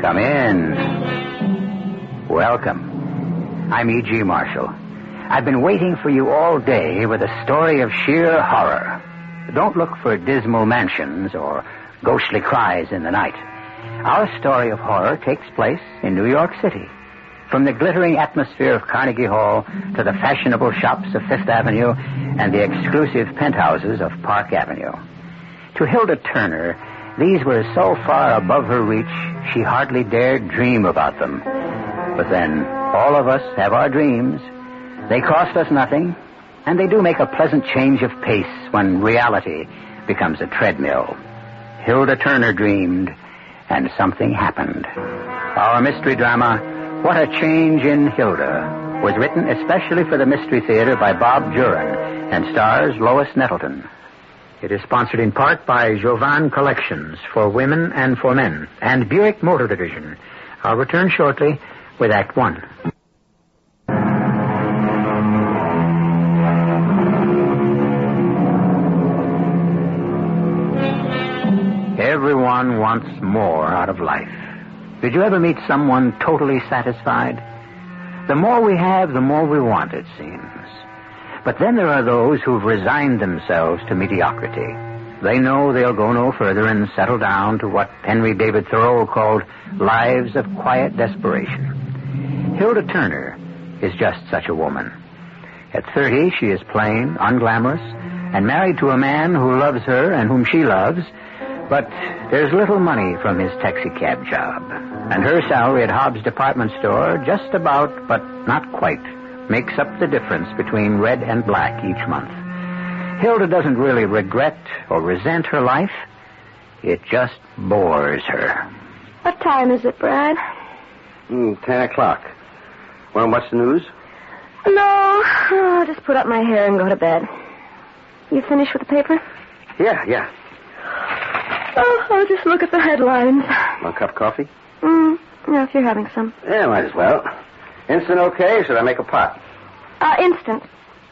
Come in. Welcome. I'm E.G. Marshall. I've been waiting for you all day with a story of sheer horror. Don't look for dismal mansions or ghostly cries in the night. Our story of horror takes place in New York City. From the glittering atmosphere of Carnegie Hall to the fashionable shops of Fifth Avenue and the exclusive penthouses of Park Avenue. To Hilda Turner, these were so far above her reach, she hardly dared dream about them. But then, all of us have our dreams. They cost us nothing, and they do make a pleasant change of pace when reality becomes a treadmill. Hilda Turner dreamed, and something happened. Our mystery drama, What a Change in Hilda, was written especially for the Mystery Theater by Bob Juran and stars Lois Nettleton. It is sponsored in part by Jovan Collections for Women and for Men and Buick Motor Division. I'll return shortly with Act One. Everyone wants more out of life. Did you ever meet someone totally satisfied? The more we have, the more we want, it seems. But then there are those who've resigned themselves to mediocrity. They know they'll go no further and settle down to what Henry David Thoreau called lives of quiet desperation. Hilda Turner is just such a woman. At 30, she is plain, unglamorous, and married to a man who loves her and whom she loves, but there's little money from his taxicab job. And her salary at Hobbs' department store just about, but not quite, makes up the difference between red and black each month. Hilda doesn't really regret or resent her life. It just bores her. What time is it, Brad? 10 o'clock. Want to watch the news? No. I'll just put up my hair and go to bed. You finished with the paper? Yeah. Oh, I'll just look at the headlines. Want a cup of coffee? Yeah, if you're having some. Yeah, might as well. Instant okay, or should I make a pot? Instant.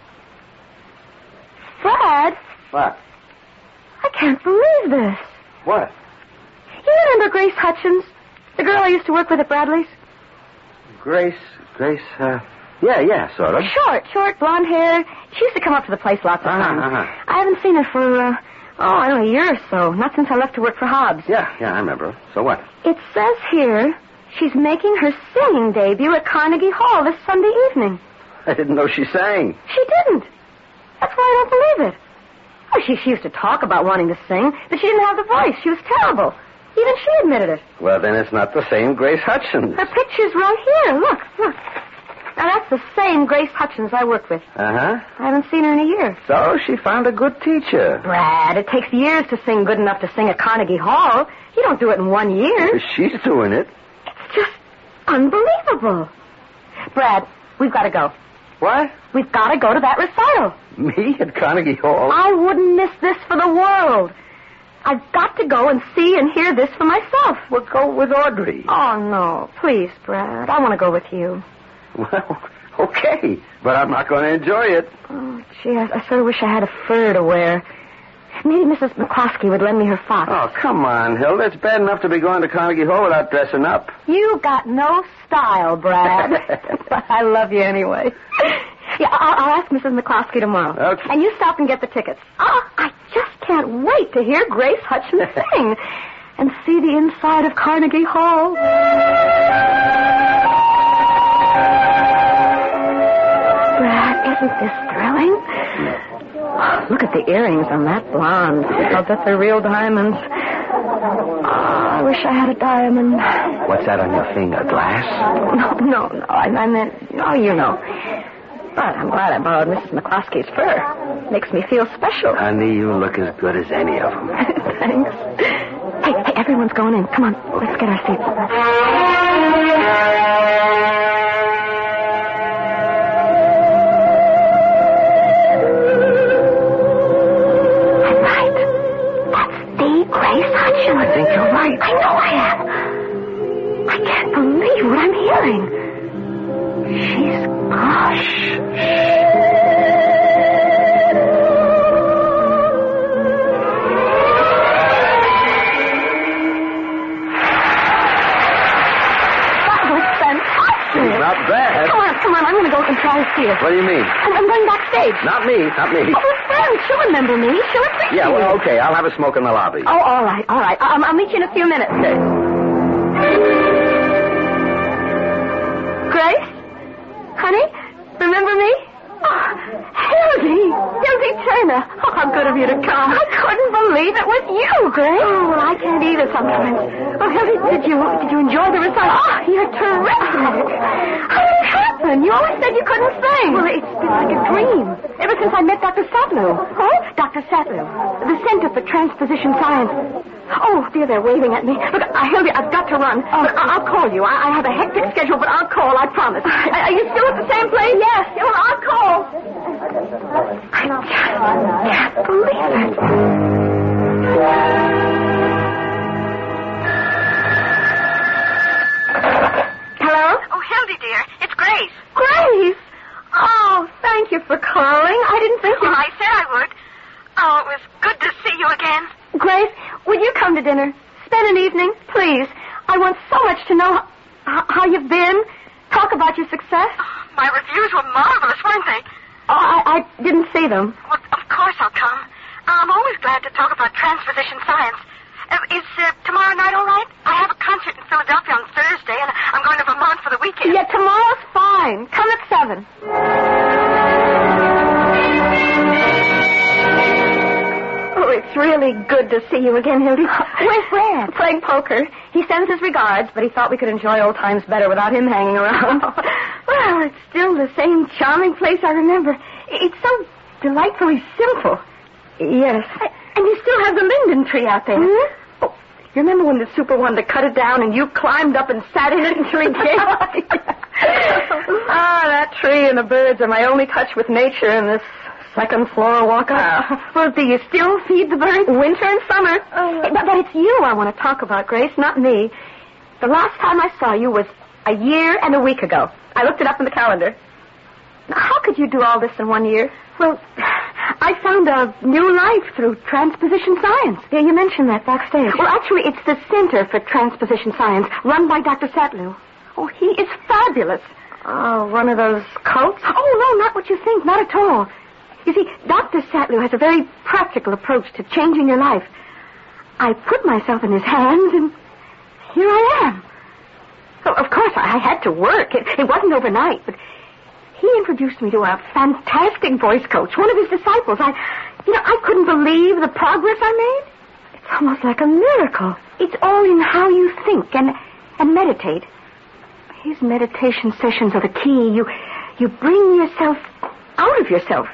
Brad? What? I can't believe this. What? You remember Grace Hutchins? The girl I used to work with at Bradley's? Grace, yeah, sort of. Short, blonde hair. She used to come up to the place lots of times. I haven't seen her for, I don't know, a year or so. Not since I left to work for Hobbs. Yeah, I remember. So what? It says here she's making her singing debut at Carnegie Hall this Sunday evening. I didn't know she sang. She didn't. That's why I don't believe it. Oh, she used to talk about wanting to sing, but she didn't have the voice. She was terrible. Even she admitted it. Well, then it's not the same Grace Hutchins. Her picture's right here. Look. Now, that's the same Grace Hutchins I work with. Uh-huh. I haven't seen her in a year. So she found a good teacher. Brad, it takes years to sing good enough to sing at Carnegie Hall. You don't do it in 1 year. She's doing it. It's just unbelievable. Brad, we've got to go. What? We've got to go to that recital. Me at Carnegie Hall? I wouldn't miss this for the world. I've got to go and see and hear this for myself. Well, go with Audrey. Oh, no. Please, Brad. I want to go with you. Well, okay. But I'm not going to enjoy it. Oh, gee, I sort of wish I had a fur to wear. Maybe Mrs. McCloskey would lend me her fox. Oh, come on, Hilda. It's bad enough to be going to Carnegie Hall without dressing up. You got no style, Brad. But I love you anyway. Yeah, I'll ask Mrs. McCloskey tomorrow. Okay. And you stop and get the tickets. Oh, I just can't wait to hear Grace Hutchins sing and see the inside of Carnegie Hall. Brad, isn't this thrilling? Look at the earrings on that blonde. I'll bet they're real diamonds. I wish I had a diamond. What's that on your finger? Glass? No. I meant, you know. But I'm glad I borrowed Mrs. McCloskey's fur. Makes me feel special. Honey, you look as good as any of them. Thanks. Hey, everyone's going in. Come on, let's get our seats. I'm right. That's the Grace Hutchins. I think you're right. I know I am. I can't believe what I'm hearing. She's gosh. Brad. Come on. I'm going to go and try to see her. What do you mean? I'm going backstage. Not me. Oh, her friend. She'll remember me. She'll appreciate Yeah, well, it. okay. I'll have a smoke in the lobby. Oh, all right. I'll meet you in a few minutes. Grace? Honey? Remember me? Oh, Hildy Turner. Oh, how good of you to come. I couldn't believe it was you, Grace. Oh, well, I can't either sometimes. Oh, Hildy, did you enjoy the recital? Oh, you're terrific. How did it happen? You always said you couldn't sing. Well, it's been like a dream. Ever since I met Dr. Satlew. Huh? Dr. Satlew. The Center for Transposition Science. Oh, dear, they're waving at me. Look, Hildy, I've got to run. Look, I'll call you. I have a hectic schedule, but I'll call, I promise. Are you still at the same place? Yes. Well, I'll call. I can't believe it. Hello? Oh, Hildy, dear. It's Grace. Grace! Oh, thank you for calling. I didn't think you... Well, I said I would. Oh, it was good to see you again. Grace, would you come to dinner? Spend an evening, please. I want so much to know how you've been. Talk about your success. Oh, my reviews were marvelous, weren't they? Oh, I didn't see them. Well, of course I'll come. I'm always glad to talk about transposition science. Is tomorrow night all right? I have a concert in Philadelphia on Thursday, and I'm going to Vermont for the weekend. Yeah, tomorrow's fine. Come at 7. Oh, it's really good to see you again, Hildy. Where's Brad? Playing poker. He sends his regards, but he thought we could enjoy old times better without him hanging around. Well, it's still the same charming place I remember. It's so delightfully simple. Yes. And you still have the linden tree out there. Mm-hmm. Oh, you remember when the super wanted to cut it down and you climbed up and sat in it until he came? That tree and the birds are my only touch with nature in this second floor walk-up. Well, do you still feed the birds? Winter and summer. But it's you I want to talk about, Grace, not me. The last time I saw you was a year and a week ago. I looked it up in the calendar. Now, how could you do all this in 1 year? Well, I found a new life through transposition science. Yeah, you mentioned that backstage. Well, actually, it's the Center for Transposition Science, run by Dr. Satlew. Oh, he is fabulous. Oh, one of those cults? Oh, no, not what you think. Not at all. You see, Dr. Satlew has a very practical approach to changing your life. I put myself in his hands, and here I am. So, of course, I had to work. It wasn't overnight, but he introduced me to a fantastic voice coach, one of his disciples. I couldn't believe the progress I made. It's almost like a miracle. It's all in how you think and meditate. His meditation sessions are the key. You bring yourself out of yourself.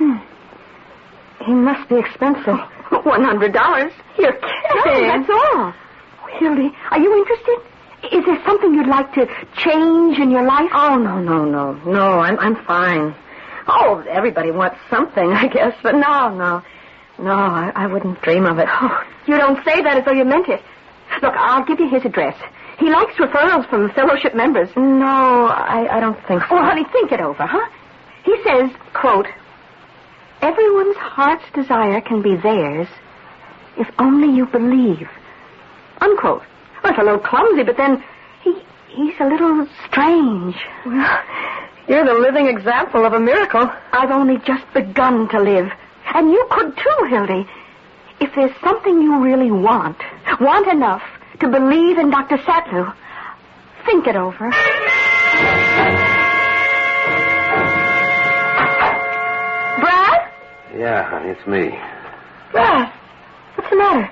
He must be expensive. $100. You're kidding. No, that's all. Hildy, are you interested? Is there something you'd like to change in your life? Oh, no. No, I'm fine. Oh, everybody wants something, I guess, but no. No, I wouldn't dream of it. Oh, you don't say that as though you meant it. Look, I'll give you his address. He likes referrals from fellowship members. No, I don't think so. Oh, honey, think it over, huh? He says, quote, everyone's heart's desire can be theirs if only you believe. Unquote. Well, it's a little clumsy, but then he's a little strange. Well, you're the living example of a miracle. I've only just begun to live. And you could too, Hildy. If there's something you really want enough to believe in Dr. Satlew, think it over. Brad? Yeah, honey, it's me. Brad, what's the matter?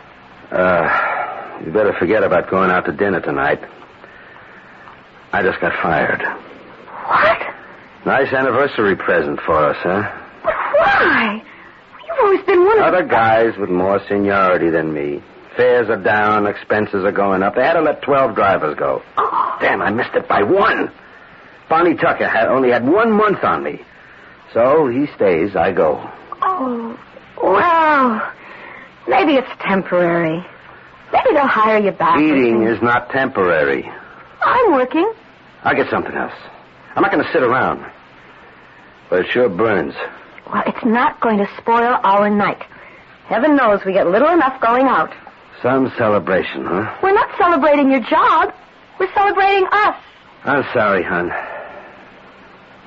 You better forget about going out to dinner tonight. I just got fired. What? Nice anniversary present for us, huh? But why? You've always been one of... Other guys with more seniority than me. Fares are down, expenses are going up. They had to let 12 drivers go. Oh. Damn, I missed it by 1. Bonnie Tucker only had 1 month on me. So he stays, I go. Oh, well, maybe it's temporary. Maybe they'll hire you back. Eating is not temporary. I'm working. I'll get something else. I'm not going to sit around. But it sure burns. Well, it's not going to spoil our night. Heaven knows we get little enough going out. Some celebration, huh? We're not celebrating your job. We're celebrating us. I'm sorry, hon.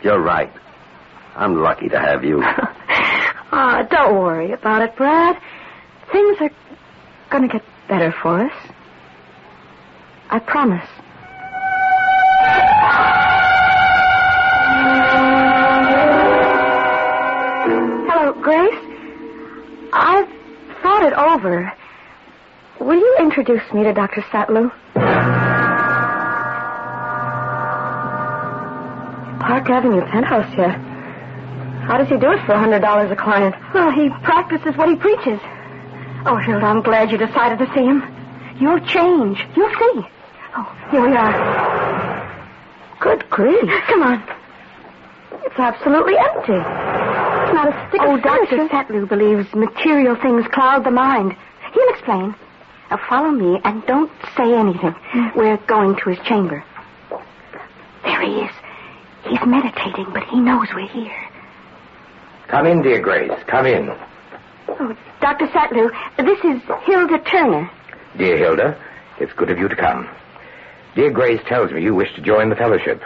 You're right. I'm lucky to have you. Don't worry about it, Brad. Things are going to get better for us. I promise. Hello, Grace. I've thought it over. Will you introduce me to Dr. Satlew? Park Avenue penthouse, yeah. How does he do it for $100 a client? Well, he practices what he preaches. Oh, Hilda, I'm glad you decided to see him. You'll change. You'll see. Oh, here we are. Good grief. Come on. It's absolutely empty. It's not a stick of furniture. Dr. Satlew believes material things cloud the mind. He'll explain. Now follow me and don't say anything. We're going to his chamber. There he is. He's meditating, but he knows we're here. Come in, dear Grace. Come in. Oh, Dr. Satlew, this is Hilda Turner. Dear Hilda, it's good of you to come. Dear Grace tells me you wish to join the fellowship.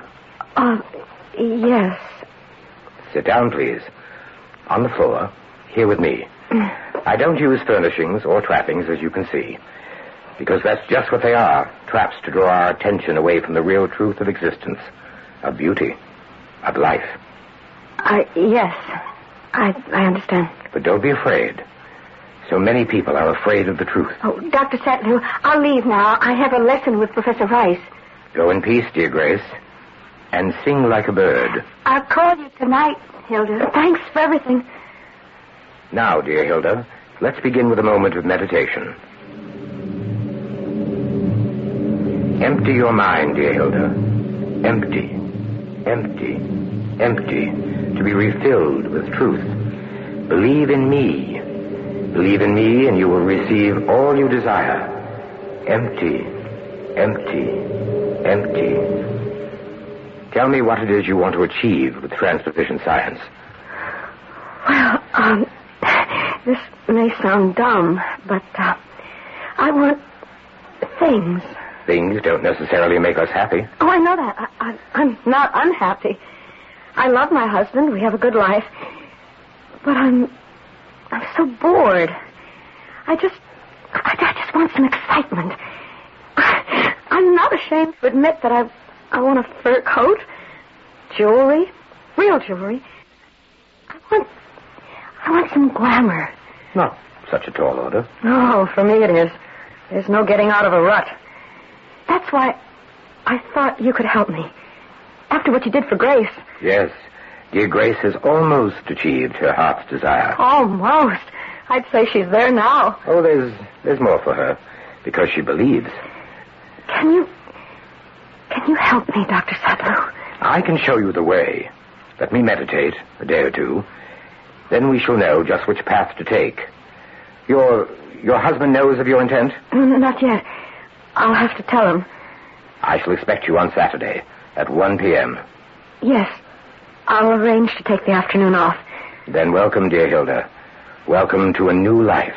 Yes. Sit down, please. On the floor, here with me. I don't use furnishings or trappings, as you can see, because that's just what they are, traps to draw our attention away from the real truth of existence, of beauty, of life. Yes. I understand. But don't be afraid. So many people are afraid of the truth. Oh, Dr. Satlew, I'll leave now. I have a lesson with Professor Rice. Go in peace, dear Grace, and sing like a bird. I'll call you tonight, Hilda. Thanks for everything. Now, dear Hilda, let's begin with a moment of meditation. Empty your mind, dear Hilda. Empty, empty, empty, to be refilled with truth. Believe in me. Believe in me and you will receive all you desire. Empty, empty, empty. Tell me what it is you want to achieve with transposition science. Well, this may sound dumb, but I want things. Things don't necessarily make us happy. Oh, I know that. I'm not unhappy. I love my husband. We have a good life. But I'm so bored. I just want some excitement. I'm not ashamed to admit that I want a fur coat, jewelry, real jewelry. I want some glamour. Not such a tall order. No, for me it is. There's no getting out of a rut. That's why I thought you could help me. After what you did for Grace. Yes. Dear Grace has almost achieved her heart's desire. Almost. I'd say she's there now. Oh, there's more for her, because she believes. Can you help me, Dr. Satlew? I can show you the way. Let me meditate a day or two. Then we shall know just which path to take. Your husband knows of your intent? Not yet. I'll have to tell him. I shall expect you on Saturday at 1 p.m. Yes. I'll arrange to take the afternoon off. Then welcome, dear Hilda. Welcome to a new life.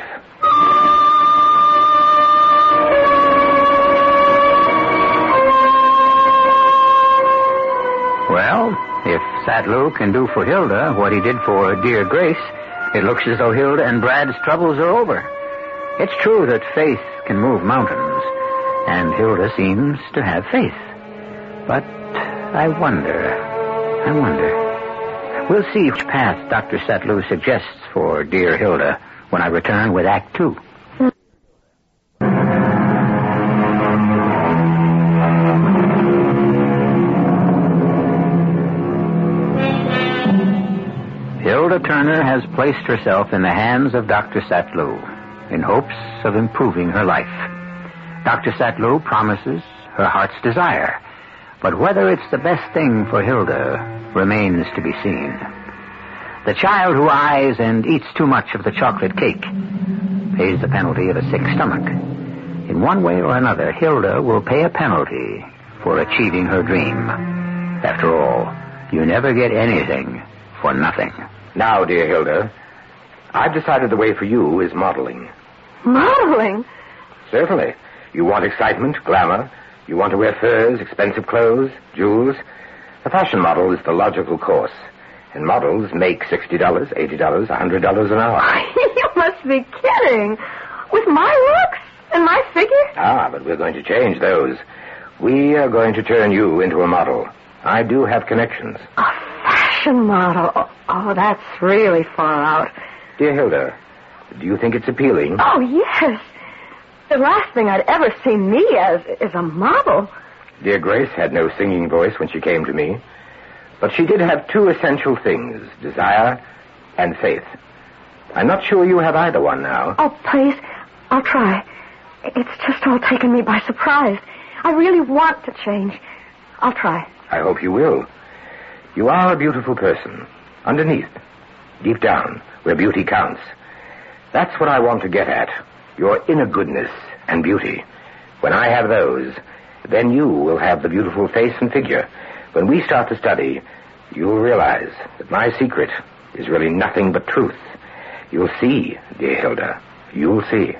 Well, if Satlew can do for Hilda what he did for dear Grace, it looks as though Hilda and Brad's troubles are over. It's true that faith can move mountains, and Hilda seems to have faith. But I wonder. We'll see which path Dr. Satlew suggests for dear Hilda when I return with Act 2. Hilda Turner has placed herself in the hands of Dr. Satlew in hopes of improving her life. Dr. Satlew promises her heart's desire, but whether it's the best thing for Hilda remains to be seen. The child who eyes and eats too much of the chocolate cake pays the penalty of a sick stomach. In one way or another, Hilda will pay a penalty for achieving her dream. After all, you never get anything for nothing. Now, dear Hilda, I've decided the way for you is modeling. Modeling? Certainly. You want excitement, glamour. You want to wear furs, expensive clothes, jewels. A fashion model is the logical course, and models make $60, $80, $100 an hour. You must be kidding. With my looks and my figure? Ah, but we're going to change those. We are going to turn you into a model. I do have connections. A fashion model? Oh, that's really far out. Dear Hilda, do you think it's appealing? Oh, yes. The last thing I'd ever seen me as is a model. Dear Grace had no singing voice when she came to me, but she did have two essential things, desire and faith. I'm not sure you have either one now. Oh, please, I'll try. It's just all taken me by surprise. I really want to change. I'll try. I hope you will. You are a beautiful person. Underneath, deep down, where beauty counts. That's what I want to get at. Your inner goodness and beauty. When I have those, then you will have the beautiful face and figure. When we start to study, you'll realize that my secret is really nothing but truth. You'll see, dear Hilda. You'll see.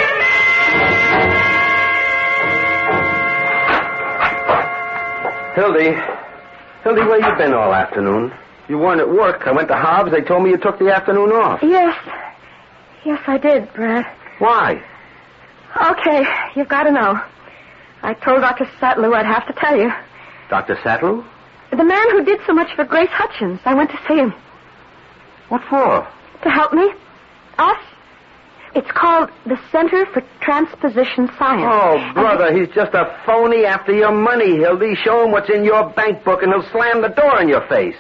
Hildy, where you been all afternoon? You weren't at work. I went to Hobbs. They told me you took the afternoon off. Yes, I did, Brad. Why? Okay, you've got to know. I told Dr. Sattlew I'd have to tell you. Dr. Sattlew? The man who did so much for Grace Hutchins. I went to see him. What for? To help me. Us. It's called the Center for Transposition Science. Oh, brother, he's just a phony after your money, Hildy. Show him what's in your bank book and he'll slam the door in your face.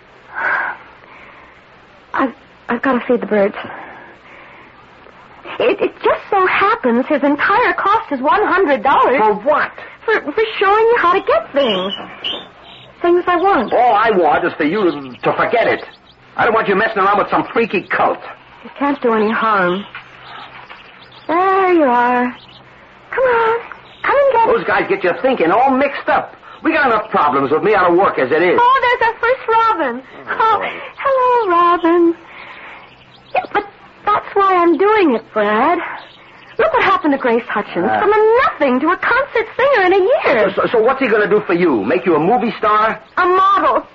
I've got to feed the birds. It just so happens his entire cost is $100. For what? For showing you how to get things. Things I want. All I want is for you to forget it. I don't want you messing around with some freaky cult. You can't do any harm. There you are. Come on. Come and get it. Those guys get you thinking, all mixed up. We got enough problems with me out of work as it is. Oh, there's our first Robin. Oh, hello, Robin. Yeah, but that's why I'm doing it, Brad. Look what happened to Grace Hutchins. From a nothing to a concert singer in a year. So what's he going to do for you? Make you a movie star? A model.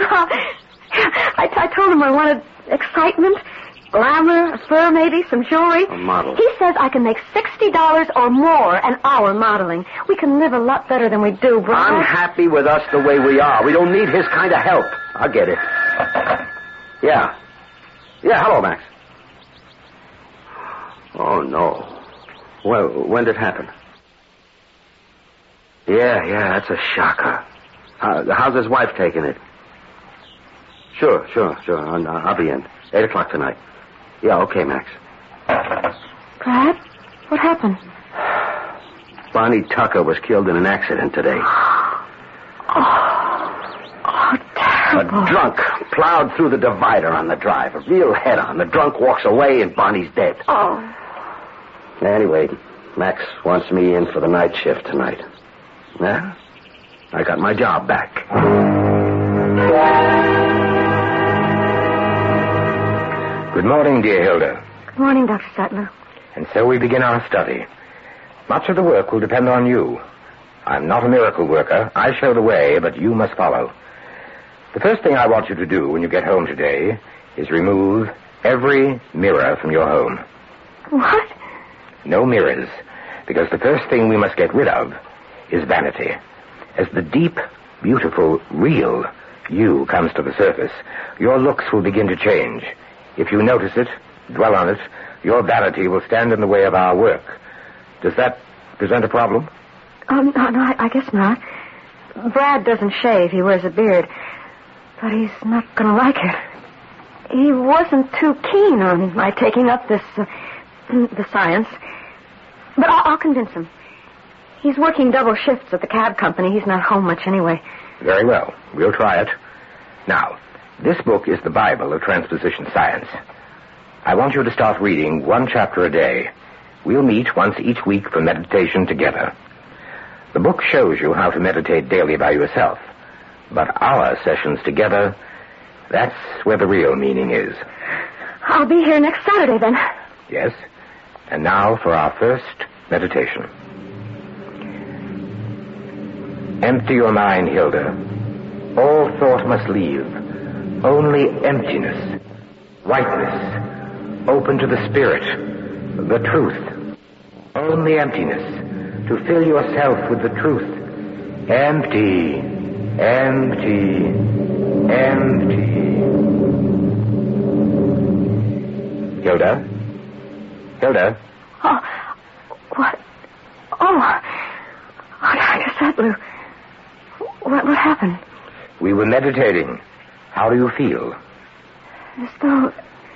I told him I wanted excitement, glamour, a fur maybe, some jewelry. A model. He says I can make $60 or more an hour modeling. We can live a lot better than we do, Brad. I'm happy with us the way we are. We don't need his kind of help. I'll get it. Yeah, hello, Max. Oh, no. Well, when did it happen? Yeah, that's a shocker. How's his wife taking it? Sure. I'll be in. 8 o'clock tonight. Yeah, okay, Max. Brad, what happened? Bonnie Tucker was killed in an accident today. Oh, terrible. A drunk plowed through the divider on the drive. A real head-on. The drunk walks away and Bonnie's dead. Oh. Anyway, Max wants me in for the night shift tonight. Yeah? I got my job back. Good morning, dear Hilda. Good morning, Dr. Sattler. And so we begin our study. Much of the work will depend on you. I'm not a miracle worker. I show the way, but you must follow. The first thing I want you to do when you get home today is remove every mirror from your home. What? No mirrors, because the first thing we must get rid of is vanity. As the deep, beautiful, real you comes to the surface, your looks will begin to change. If you notice it, dwell on it, your vanity will stand in the way of our work. Does that present a problem? No, I guess not. Brad doesn't shave. He wears a beard. But he's not going to like it. He wasn't too keen on my taking up this, the science. But I'll convince him. He's working double shifts at the cab company. He's not home much anyway. Very well. We'll try it. Now, this book is the Bible of transposition science. I want you to start reading 1 chapter a day. We'll meet once each week for meditation together. The book shows you how to meditate daily by yourself. But our sessions together, that's where the real meaning is. I'll be here next Saturday, then. Yes. And now for our first meditation. Empty your mind, Hilda. All thought must leave. Only emptiness, whiteness, open to the spirit, the truth. Only emptiness, to fill yourself with the truth. Empty, empty, empty. Hilda? Hilda? Oh, what? Oh, Dr. Sattler. What happened? We were meditating. How do you feel? As though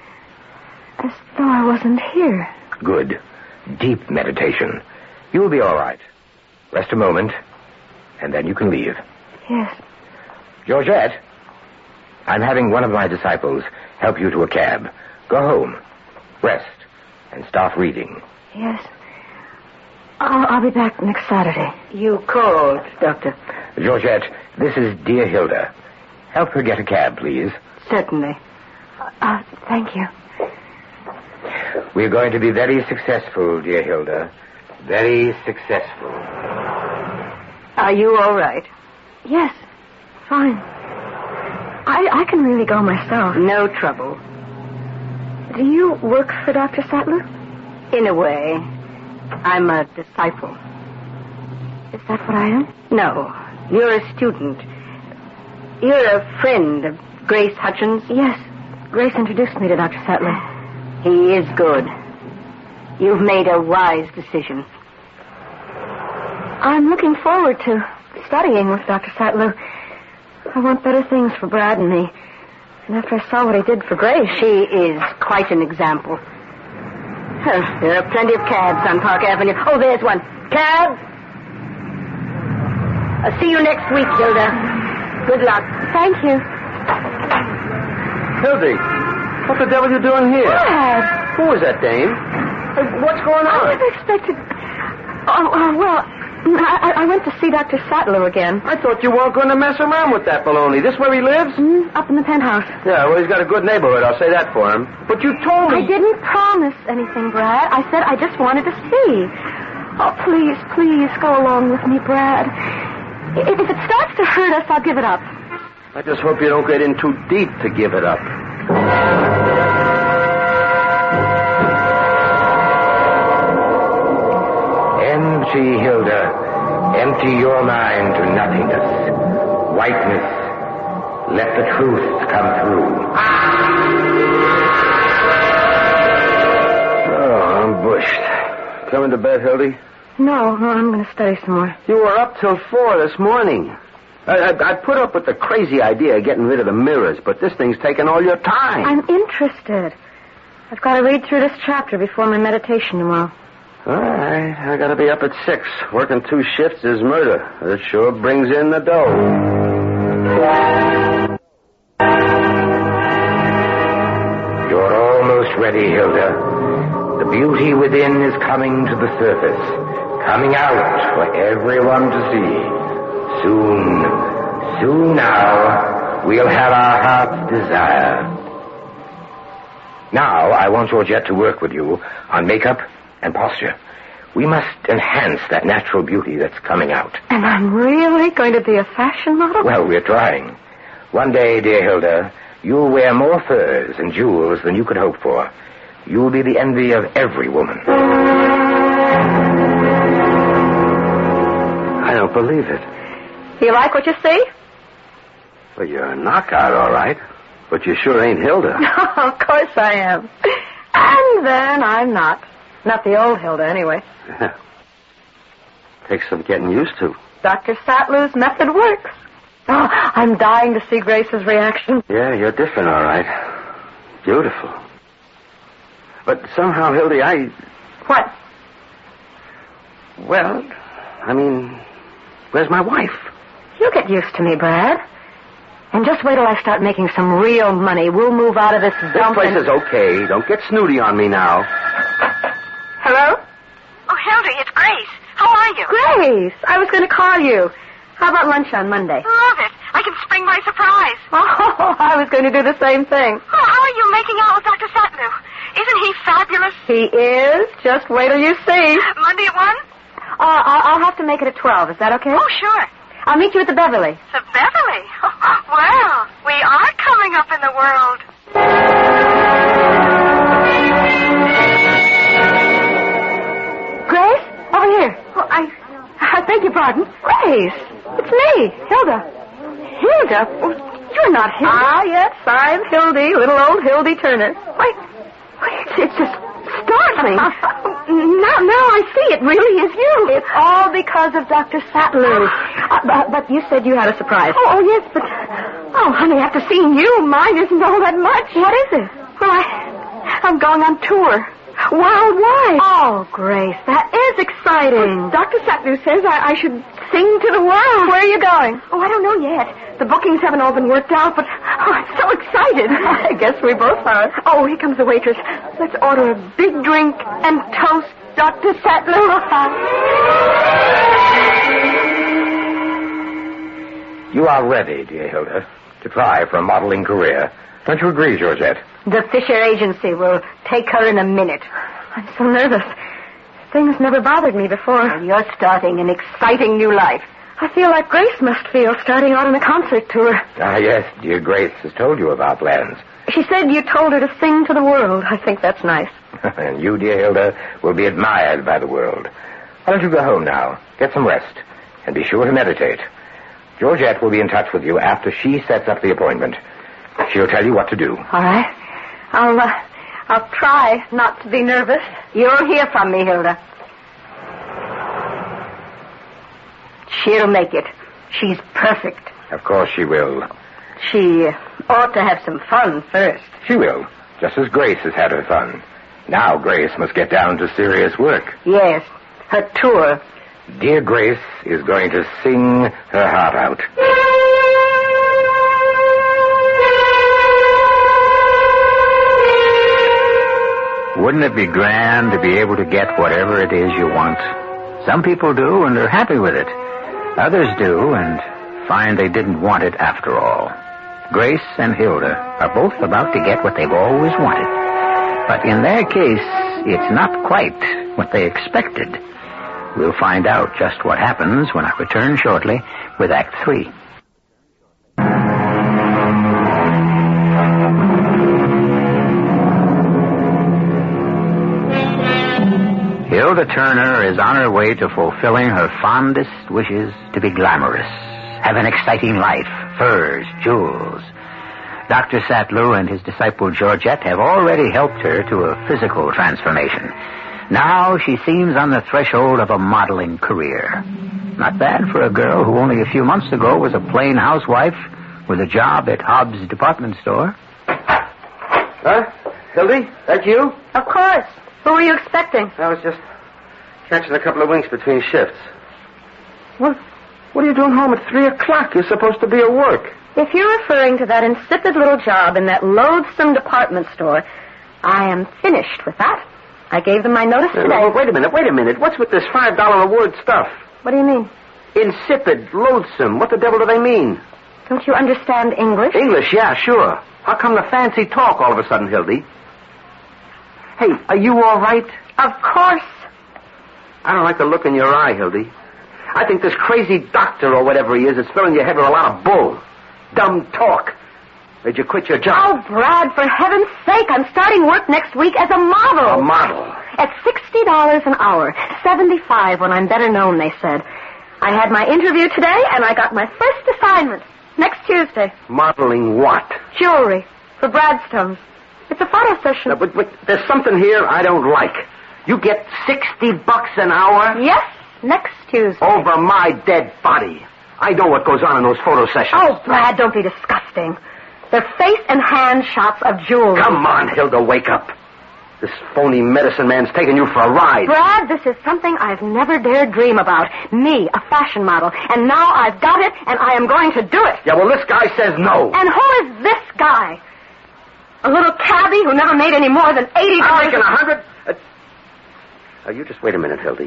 I wasn't here. Good. Deep meditation. You'll be all right. Rest a moment, and then you can leave. Yes. Georgette, I'm having one of my disciples help you to a cab. Go home, rest, and start reading. Yes. I'll be back next Saturday. You called, Doctor. Georgette, this is dear Hilda. Help her get a cab, please. Certainly. Thank you. We're going to be very successful, dear Hilda. Very successful. Are you all right? Yes, fine. I can really go myself. No trouble. Do you work for Dr. Sattler? In a way. I'm a disciple. Is that what I am? No, you're a student. You're a friend of Grace Hutchins? Yes. Grace introduced me to Dr. Sattler. He is good. You've made a wise decision. I'm looking forward to studying with Dr. Sattler. I want better things for Brad and me. And after I saw what he did for Grace... She is quite an example. There are plenty of cabs on Park Avenue. Oh, there's one. Cab! I'll see you next week, Hilda. Good luck. Thank you. Hildy, what the devil are you doing here? Brad! Who was that dame? What's going on? I never expected... well... I went to see Dr. Sattler again. I thought you weren't going to mess around with that baloney. This where he lives? Up in the penthouse. Yeah, well, he's got a good neighborhood, I'll say that for him. But you told me... I didn't promise anything, Brad. I said I just wanted to see. Oh, please, please go along with me, Brad. If it starts to hurt us, I'll give it up. I just hope you don't get in too deep to give it up. Empty, Hilda. Empty your mind to nothingness. Whiteness. Let the truth come through. Oh, I'm bushed. Coming to bed, Hildy? No, I'm going to study some more. You were up till 4 this morning. I put up with the crazy idea of getting rid of the mirrors, but this thing's taking all your time. I'm interested. I've got to read through this chapter before my meditation tomorrow. All right. I got to be up at 6. Working 2 shifts is murder. It sure brings in the dough. You're almost ready, Hilda. The beauty within is coming to the surface, coming out for everyone to see. Soon now, we'll have our heart's desire. Now, I want Georgette to work with you on makeup and posture. We must enhance that natural beauty that's coming out. And I'm really going to be a fashion model? Well, we're trying. One day, dear Hilda, you'll wear more furs and jewels than you could hope for. You'll be the envy of every woman. I don't believe it. You like what you see? Well, you're a knockout, all right. But you sure ain't Hilda. Of course I am. And then I'm not. Not the old Hilda, anyway. Takes some getting used to. Dr. Sattler's method works. Oh, I'm dying to see Grace's reaction. Yeah, you're different, all right. Beautiful. But somehow, Hildy, What? Well, I mean, where's my wife? You'll get used to me, Brad. And just wait till I start making some real money. We'll move out of this dump. This place is okay. Don't get snooty on me now. Hello? Oh, Hildy, it's Grace. How are you? Grace, I was going to call you. How about lunch on Monday? Love it. I can spring by surprise. Oh, I was going to do the same thing. Oh, how are you making out with Dr. Sattler? Isn't he fabulous? He is. Just wait till you see. Monday at 1? I'll have to make it at 12. Is that okay? Oh, sure. I'll meet you at the Beverly. The Beverly? growing up in the world. Grace? Over here. Oh, I beg your pardon. Grace, it's me, Hilda. Hilda? Oh, you're not Hilda. Ah, yes, I'm Hildy, little old Hildy Turner. Why, it's just startling. Now I see it really is you. It's all because of Dr. Sattler. But you said you had a surprise. Oh, yes, but... Oh, honey, after seeing you, mine isn't all that much. What is it? Well, I'm going on tour. Worldwide. Oh, Grace, that is exciting. Dr. Sattler says I should sing to the world. Where are you going? Oh, I don't know yet. The bookings haven't all been worked out, but I'm so excited. I guess we both are. Oh, here comes the waitress. Let's order a big drink and toast Dr. Sattler. You are ready, dear Hilda, to try for a modeling career. Don't you agree, Georgette? The Fisher Agency will take her in a minute. I'm so nervous. Things never bothered me before. Well, you're starting an exciting new life. I feel like Grace must feel starting out on a concert tour. Ah, yes, dear Grace has told you of our plans. She said you told her to sing to the world. I think that's nice. And you, dear Hilda, will be admired by the world. Why don't you go home now, get some rest, and be sure to meditate. Georgette will be in touch with you after she sets up the appointment. She'll tell you what to do. All right. I'll try not to be nervous. You'll hear from me, Hilda. She'll make it. She's perfect. Of course she will. She ought to have some fun first. She will, just as Grace has had her fun. Now Grace must get down to serious work. Yes, her tour. Dear Grace is going to sing her heart out. Wouldn't it be grand to be able to get whatever it is you want? Some people do and are happy with it. Others do and find they didn't want it after all. Grace and Hilda are both about to get what they've always wanted. But in their case, it's not quite what they expected. We'll find out just what happens when I return shortly with Act 3. Hilda Turner is on her way to fulfilling her fondest wishes to be glamorous, have an exciting life, furs, jewels. Dr. Sattler and his disciple Georgette have already helped her to a physical transformation. Now she seems on the threshold of a modeling career. Not bad for a girl who only a few months ago was a plain housewife with a job at Hobbs' department store. Huh? Hildy, that you? Of course. Who were you expecting? I was just catching a couple of winks between shifts. What are you doing home at 3 o'clock? You're supposed to be at work. If you're referring to that insipid little job in that loathsome department store, I am finished with that. I gave them my notice today. No, wait a minute. What's with this $5 a word stuff? What do you mean? Insipid, loathsome. What the devil do they mean? Don't you understand English? English, yeah, sure. How come the fancy talk all of a sudden, Hildy? Hey, are you all right? Of course. I don't like the look in your eye, Hildy. I think this crazy doctor or whatever he is filling your head with a lot of bull. Dumb talk. Did you quit your job? Oh, Brad, for heaven's sake, I'm starting work next week as a model. A model? At $60 an hour. $75 when I'm better known, they said. I had my interview today, and I got my first assignment. Next Tuesday. Modeling what? Jewelry. For Bradstone's. It's a photo session. No, but there's something here I don't like. You get $60 an hour? Yes, next Tuesday. Over my dead body. I know what goes on in those photo sessions. Oh, Brad, don't be disgusting. They're face and hand shots of jewelry. Come on, Hilda, wake up. This phony medicine man's taking you for a ride. Brad, this is something I've never dared dream about. Me, a fashion model. And now I've got it, and I am going to do it. Yeah, well, this guy says no. And who is this guy? A little cabbie who never made any more than $80. I'm making $100. You just wait a minute, Hildy.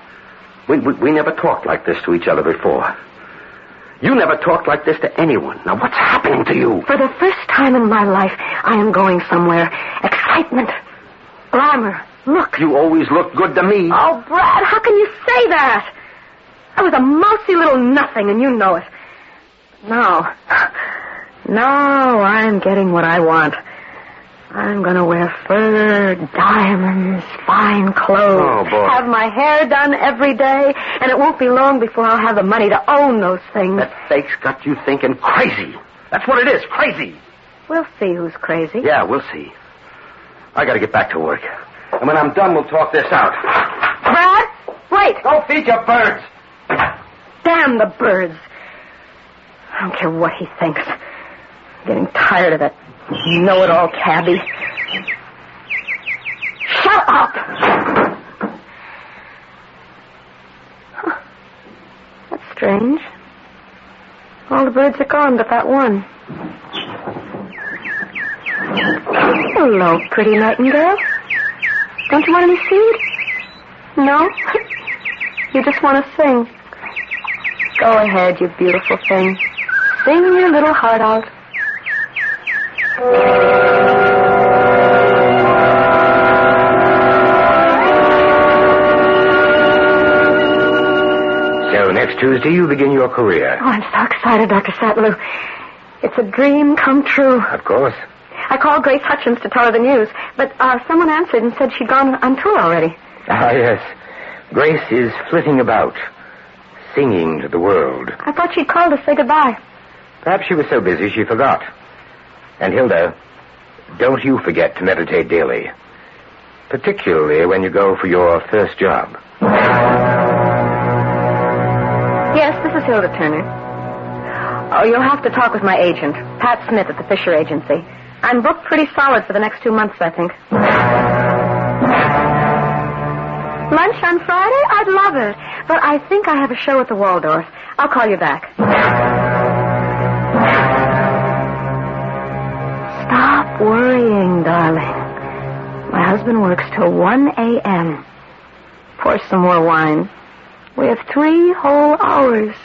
We never talked like this to each other before. You never talked like this to anyone. Now, what's happening to you? For the first time in my life, I am going somewhere. Excitement. Glamour. Look. You always look good to me. Oh, Brad, how can you say that? I was a mousy little nothing, and you know it. Now No, I'm getting what I want. I'm going to wear fur, diamonds, fine clothes. Oh, boy. Have my hair done every day, and it won't be long before I'll have the money to own those things. That fake's got you thinking crazy. That's what it is, crazy. We'll see who's crazy. Yeah, we'll see. I got to get back to work. And when I'm done, we'll talk this out. Brad, wait. Go feed your birds. Damn the birds. I don't care what he thinks. I'm getting tired of that know-it-all cabbie. Shut up! Huh. That's strange. All the birds are gone but that one. Hello, pretty nightingale. Don't you want any seed? No? You just want to sing. Go ahead, you beautiful thing. Sing your little heart out. So next Tuesday you begin your career. Oh, I'm so excited, Dr. Sattler. It's a dream come true. Of course. I called Grace Hutchins to tell her the news, but someone answered and said she'd gone on tour already. Ah, yes. Grace is flitting about, singing to the world. I thought she'd called to say goodbye. Perhaps she was so busy she forgot. And Hilda, don't you forget to meditate daily. Particularly when you go for your first job. Yes, this is Hilda Turner. Oh, you'll have to talk with my agent, Pat Smith at the Fisher Agency. I'm booked pretty solid for the next 2 months, I think. Lunch on Friday? I'd love it. But I think I have a show at the Waldorf. I'll call you back. Stop worrying, darling. My husband works till 1 a.m. Pour some more wine. We have 3 whole hours.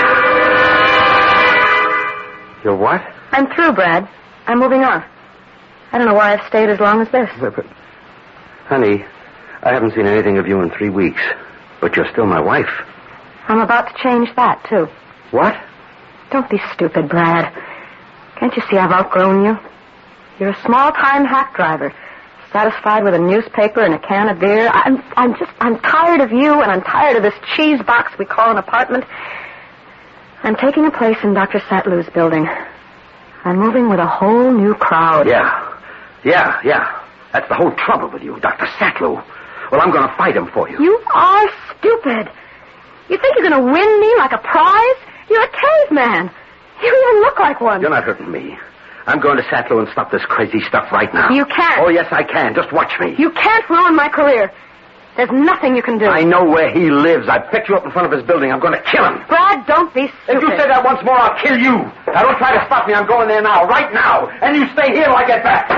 You're what? I'm through, Brad. I'm moving on. I don't know why I've stayed as long as this. But, honey, I haven't seen anything of you in 3 weeks. But you're still my wife. I'm about to change that, too. What? Don't be stupid, Brad. Can't you see I've outgrown you? You're a small-time hack driver, satisfied with a newspaper and a can of beer. I'm tired of you, and I'm tired of this cheese box we call an apartment. I'm taking a place in Dr. Sattler's building. I'm moving with a whole new crowd. Yeah. That's the whole trouble with you, Dr. Sattler. Well, I'm going to fight him for you. You are stupid. You think you're going to win me like a prize? You're a caveman. You even look like one. You're not hurting me. I'm going to Sattler and stop this crazy stuff right now. You can't. Oh, yes, I can. Just watch me. You can't ruin my career. There's nothing you can do. I know where he lives. I picked you up in front of his building. I'm going to kill him. Brad, don't be stupid. If you say that once more, I'll kill you. Now, don't try to stop me. I'm going there now, right now. And you stay here till I get back.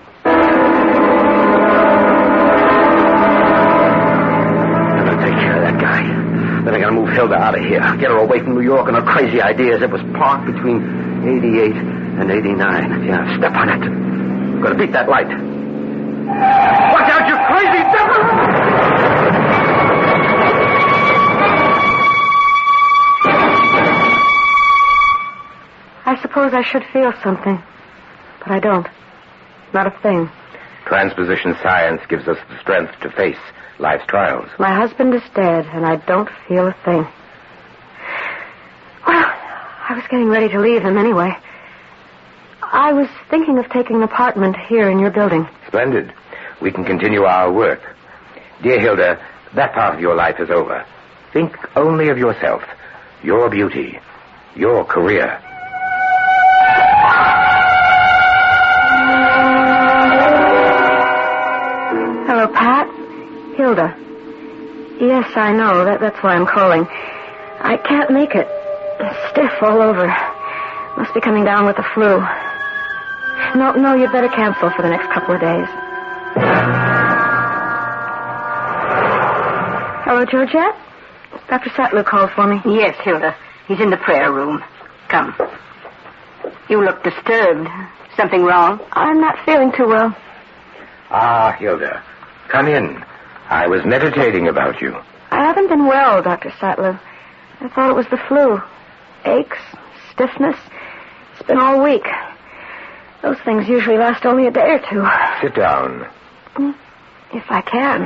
I'm going to take care of that guy. Then I'm going to move Hilda out of here. Get her away from New York and her crazy ideas. It was parked between 88 and 89. Yeah, step on it. I'm going to beat that light. Watch out, you crazy devil! I suppose I should feel something, but I don't. Not a thing. Transposition science gives us the strength to face life's trials. My husband is dead, and I don't feel a thing. Well, I was getting ready to leave him anyway. I was thinking of taking an apartment here in your building. Splendid. We can continue our work. Dear Hilda, that part of your life is over. Think only of yourself, your beauty, your career. Hello, Pat. Hilda. Yes, I know. That's why I'm calling. I can't make it. Stiff all over. Must be coming down with the flu. No, you'd better cancel for the next couple of days. Hello, Georgette? Dr. Sattler called for me. Yes, Hilda. He's in the prayer room. Come. You look disturbed. Something wrong? I'm not feeling too well. Ah, Hilda. Come in. I was meditating about you. I haven't been well, Dr. Sattler. I thought it was the flu. Aches, stiffness, It's been all week. Those things usually last only a day or two. Sit down. If I can.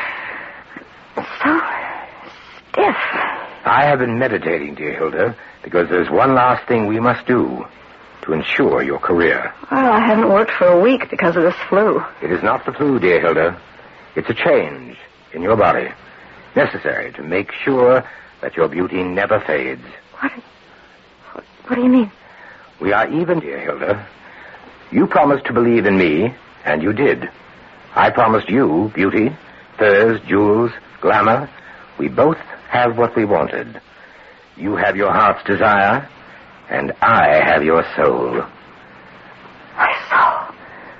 So stiff. I have been meditating, dear Hilda, because there's one last thing we must do to ensure your career. Well, I haven't worked for a week because of this flu. It is not the flu, dear Hilda. It's a change in your body, necessary to make sure that your beauty never fades. What do you mean? We are even, dear Hilda. You promised to believe in me, and you did. I promised you beauty, furs, jewels, glamour. We both have what we wanted. You have your heart's desire, and I have your soul. My soul?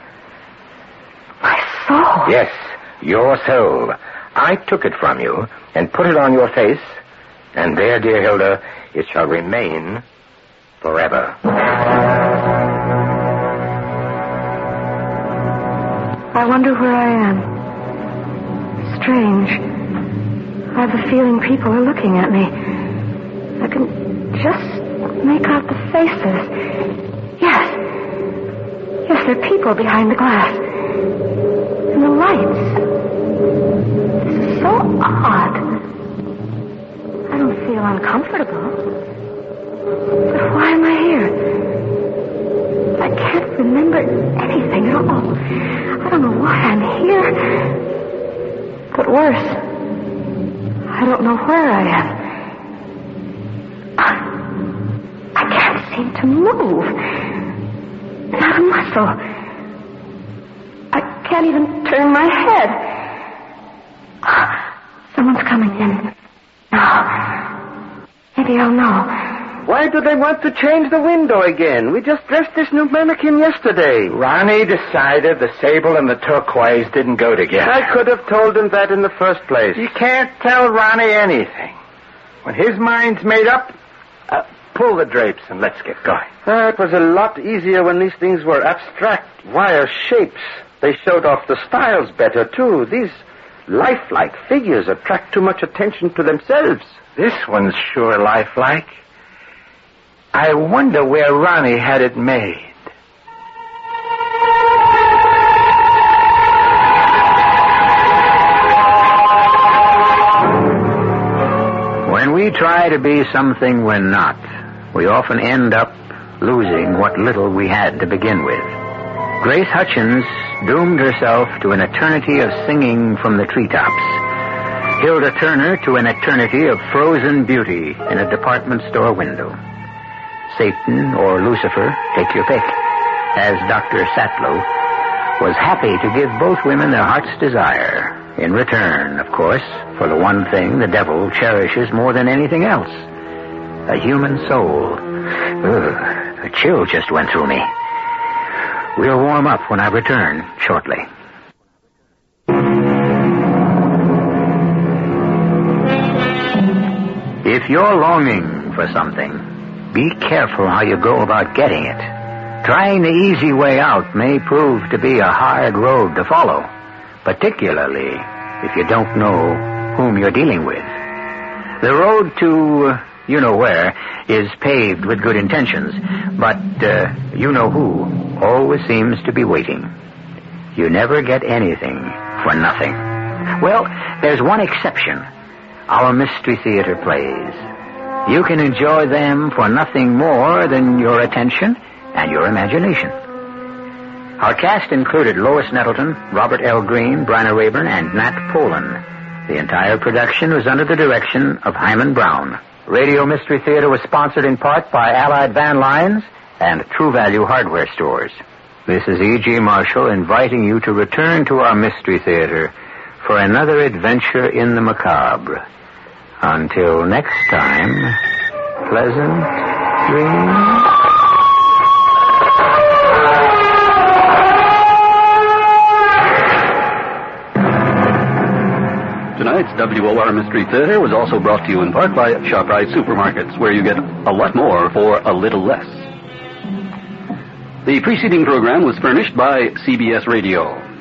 My soul? Yes, your soul. I took it from you and put it on your face, and there, dear Hilda, it shall remain forever. I wonder where I am. Strange. I have the feeling people are looking at me. I can just make out the faces. Yes. Yes, there are people behind the glass. And the lights. This is so odd. I don't feel uncomfortable. But why am I here? I can't remember anything at all. I don't know why I'm here. But worse, I don't know where I am. I can't seem to move. Not a muscle. I can't even turn my head. Someone's coming in. Now, maybe I'll know. Why do they want to change the window again? We just dressed this new mannequin yesterday. Ronnie decided the sable and the turquoise didn't go together. I could have told him that in the first place. You can't tell Ronnie anything. When his mind's made up, pull the drapes and let's get going. It was a lot easier when these things were abstract, wire shapes. They showed off the styles better, too. These lifelike figures attract too much attention to themselves. This one's sure lifelike. I wonder where Ronnie had it made. When we try to be something we're not, we often end up losing what little we had to begin with. Grace Hutchins doomed herself to an eternity of singing from the treetops. Hilda Turner to an eternity of frozen beauty in a department store window. Satan or Lucifer, take your pick, as Dr. Satlow was happy to give both women their heart's desire, in return, of course, for the one thing the devil cherishes more than anything else, a human soul. A chill just went through me. We'll warm up when I return shortly. If you're longing for something, be careful how you go about getting it. Trying the easy way out may prove to be a hard road to follow, particularly if you don't know whom you're dealing with. The road to you-know-where is paved with good intentions, but you-know-who always seems to be waiting. You never get anything for nothing. Well, there's one exception. Our Mystery Theater plays. You can enjoy them for nothing more than your attention and your imagination. Our cast included Lois Nettleton, Robert L. Green, Bryna Rayburn, and Nat Polan. The entire production was under the direction of Hyman Brown. Radio Mystery Theater was sponsored in part by Allied Van Lines and True Value Hardware Stores. This is E.G. Marshall inviting you to return to our Mystery Theater for another adventure in the macabre. Until next time, pleasant dreams. Tonight's WOR Mystery Theater was also brought to you in part by ShopRite Supermarkets, where you get a lot more for a little less. The preceding program was furnished by CBS Radio.